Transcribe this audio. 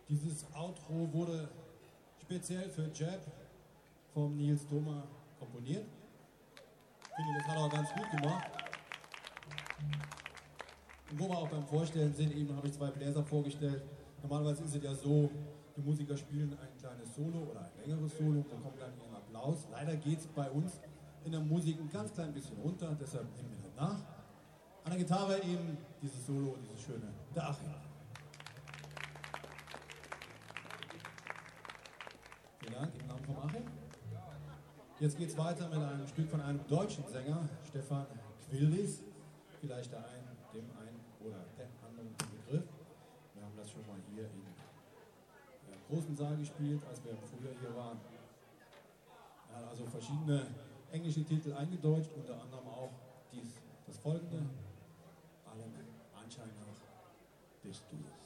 Dieses Outro wurde speziell für Jab vom Nils Thoma komponiert. Ich finde, das hat er auch ganz gut gemacht. Und wo wir auch beim Vorstellen sind, eben habe ich zwei Bläser vorgestellt. Normalerweise ist es ja so, die Musiker spielen ein kleines Solo oder ein längeres Solo, da kommt dann ihren Applaus. Leider geht es bei uns in der Musik ein ganz klein bisschen runter, deshalb nehmen wir das nach. An der Gitarre eben dieses Solo, dieses schöne Der Achim. Vielen Dank, im Namen von Achim. Jetzt geht es weiter mit einem Stück von einem deutschen Sänger, Stefan Quillis. Vielleicht dem einen oder der anderen Begriff. Wir haben das schon mal hier im großen Saal gespielt, als wir früher hier waren. Er hat also verschiedene englische Titel eingedeutscht, unter anderem auch das folgende. Allem Anschein nach bist du.